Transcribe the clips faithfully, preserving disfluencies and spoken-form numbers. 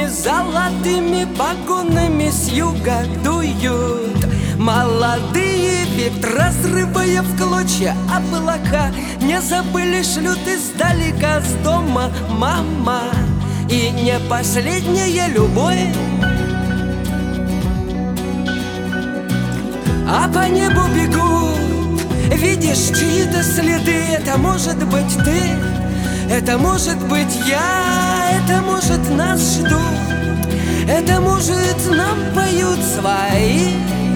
золотыми погонами с юга дуют молодые ветра, разрывая в клочья облака. Не забыли, шлют издалека с дома мама, и не последняя любовь. А по небу бегут, видишь, чьи-то следы. Это может быть ты, это может быть я, это может нас ждут, это может нам поют свои.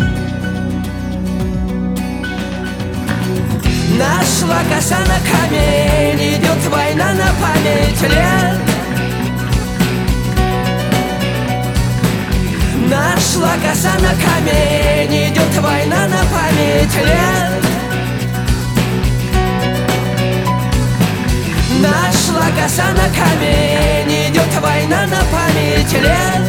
Нашла коса на камень, идет война на память лет. Нашла коса на камень, идет война на память лет. Нашла коса на камень, идет война на память лет.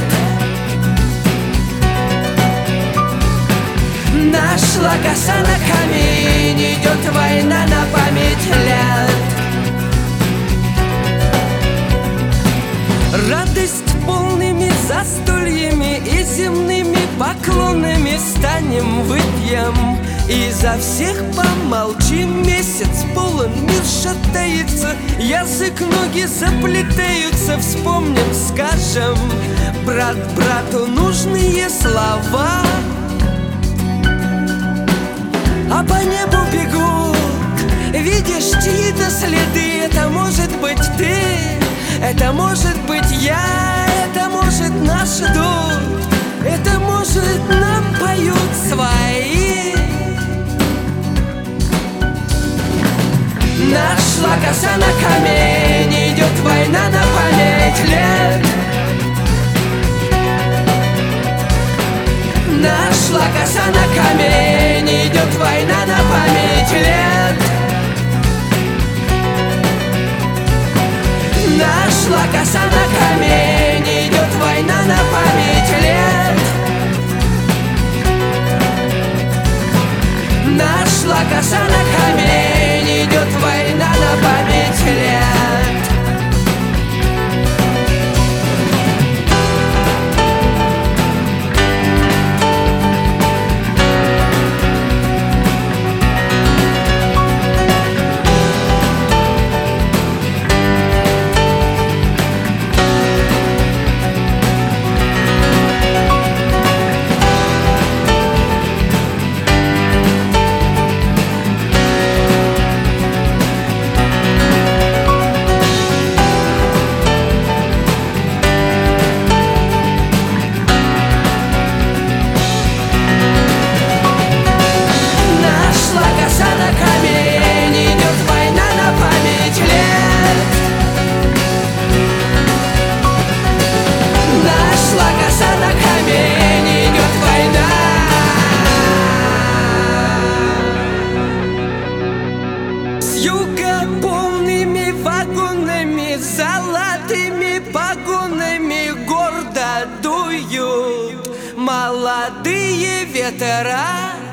Нашла коса на камень, идет война на память лет. Радость полными застольями и земными поклонами станем выпьем, и за всех помолчим. Месяц полон, мир шатается, язык, ноги заплетаются. Вспомним, скажем брат брату нужные слова. А по небу бегут, видишь, чьи-то следы. Это может быть ты, это может быть я, это может нас ждут, это может нам поют свои. Нашла коса на камень, идет война на память лет. Нашла коса на камень, идет война на память лет. Нашла коса на камень, идет война на память лет. Нашла коса на камень, идет война на память лет. Полными вагонами, золотыми погонами гордо дуют молодые ветра.